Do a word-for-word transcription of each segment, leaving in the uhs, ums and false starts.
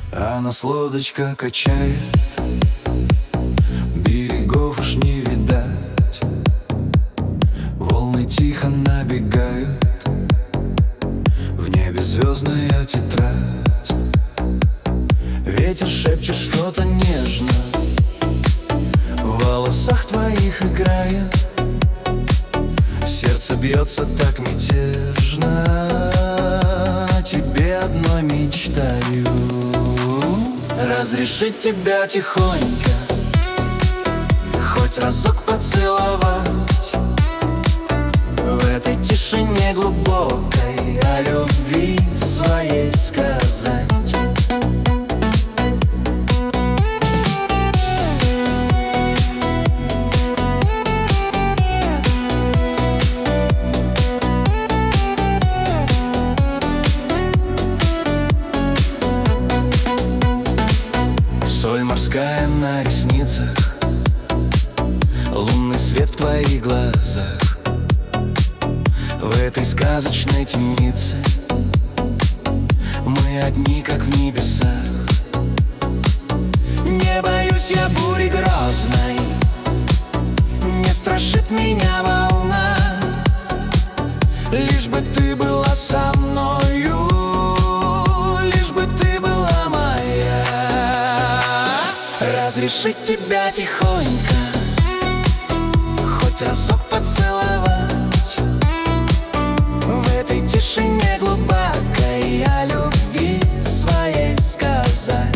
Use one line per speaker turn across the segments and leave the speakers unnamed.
А нас лодочка качает, берегов уж не видать. Волны тихо набегают, в небе звездная тетрадь. Ветер шепчет что-то нежно, в волосах твоих играет. Сердце бьется так мятежно, о тебе одной мечтаю. Разрешить тебя тихонько хоть разок поцеловать, в этой тишине глубокой о любви своей сказать. Соль морская на ресницах, лунный свет в твоих глазах. В этой сказочной темнице мы одни, как в небесах. Не боюсь я бури грозной, не страшит меня волна, лишь бы ты была со мною, лишь бы ты была моя. Разрешить тебя тихонько хоть разок поцеловать, в этой тишине глубокой о любви своей сказать.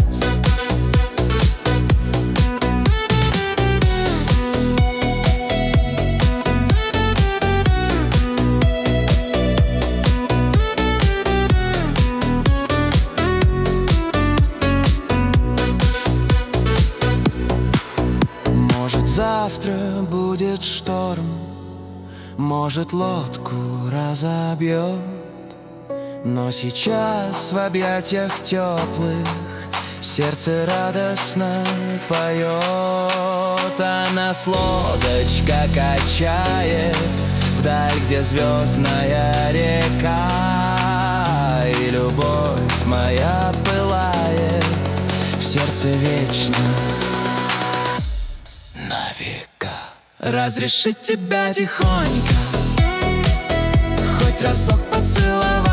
Может, завтра будет шторм, может, лодку разобьет, но сейчас в объятиях теплых сердце радостно поет. А нас лодочка качает вдаль, где звездная река, и любовь моя пылает в сердце вечно на века. Разрешить тебя тихонько хоть разок поцеловать,